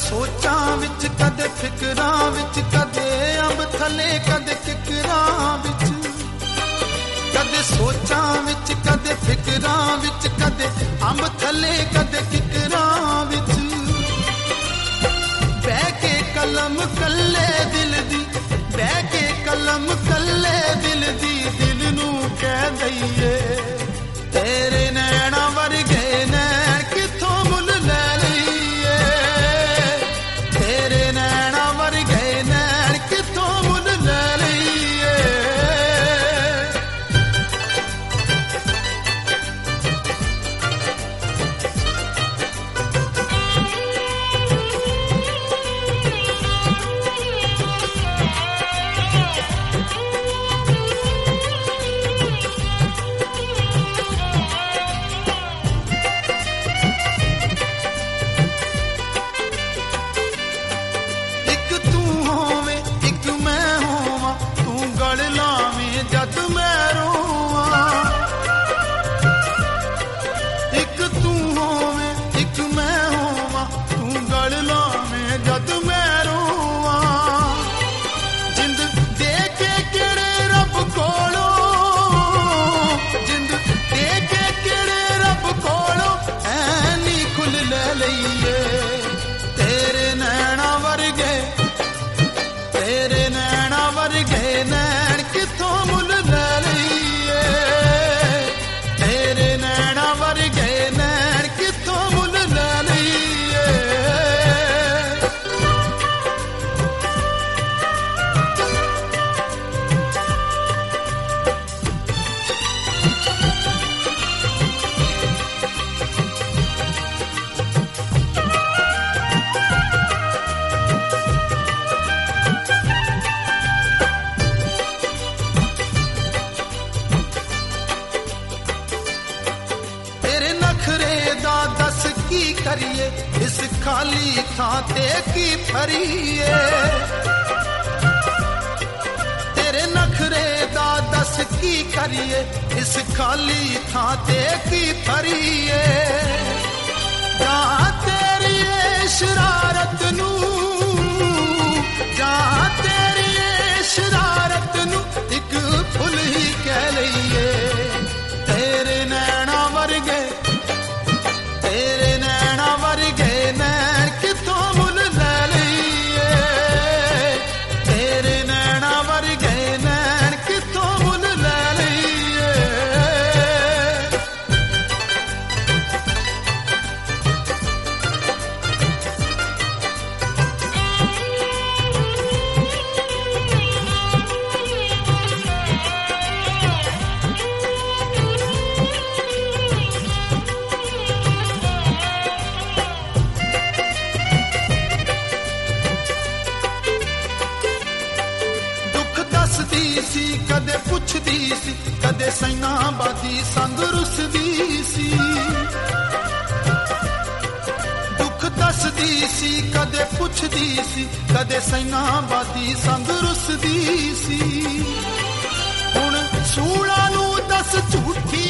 ਸੋਚਾਂ ਵਿੱਚ ਕਦੇ ਫਿਕਰਾਂ ਵਿੱਚ ਕਦੇ ਅੰਬ ਥੱਲੇ ਕਦੇ ਕਿਕਰਾਂ ਵਿੱਚ ਕਦੇ ਸੋਚਾਂ ਵਿੱਚ ਕਦੇ ਫਿਕਰਾਂ ਵਿੱਚ ਕਦੇ ਅੰਬ ਥੱਲੇ ਕਦੇ ਕਿਕਰਾਂ ਵਿੱਚ ਬਹਿ ਕੇ ਕਲਮ ਕੱਲੇ ਦਿਲ ਦੀ ਬਹਿ ਕੇ ਕਲਮ ਕੱਲੇ ਦਿਲ ਦੀ ਦਿਲ ਨੂੰ ਕਹਿ ਦਈਏ ਤੇਰੇ ਨੈਣਾ ਵਰਗੇ ਨੈਣ ਕਿੱਥੋਂ ਮੁੱਲ ਲੈ ਲਈਏ ਤੇਰੇ ਨੈਣਾ ਵਰਗੇ ਨੈਣ ਕਿੱਥੋਂ ਮੁੱਲ ਲੈ ਲਈਏ ਇਸ ਖਾਲੀ ਥਾਂ ਤੇ ਕੀ ਫਰੀਏ ਤੇਰੇ ਨਖਰੇ ਦਾ ਦੱਸ ਕੀ ਕਰੀਏ ਇਸ ਖਾਲੀ ਥਾਂ ਤੇ ਕੀ ਫਰੀਏ ਜਾਂ ਤੇਰੀ ਸ਼ਰਾਰਤ ਨੂੰ ਜਾਂ ਤੇਰੀ ਸ਼ਰਾਰਤ ਨੂੰ ਇੱਕ ਫੁੱਲ ਹੀ ਕਹਿ ਲਈਏ ਤੇਰੇ ਨੈਣਾ ਵਰਗੇ ਤੇਰੇ ਨੈਣਾ ਵਰਗੇ ਨੈਣ ਕਿੱਥੋਂ ਮੁੱਲ ਲੈ ਲਈਏ ਤੇਰੇ ਨੈਣਾ ਵਰਗੇ ਨੈਣ ਕਿੱਥੋਂ ਮੁੱਲ ਲੈ ਲਈਏ ਕਦੇ ਪੁੱਛਦੀ ਸੀ ਕਦੇ ਸੈਨਾਂ ਬਾਦੀ ਸੰਗ ਰੁੱਸਦੀ ਸੀ ਦੁੱਖ ਦੱਸਦੀ ਸੀ ਕਦੇ ਪੁੱਛਦੀ ਸੀ ਕਦੇ ਸੈਨਾਂ ਬਾਦੀ ਸੰਗ ਰੁੱਸਦੀ ਸੀ ਹੁਣ ਸੂਲਾਂ ਨੂੰ ਦੱਸ ਝੂਠੀ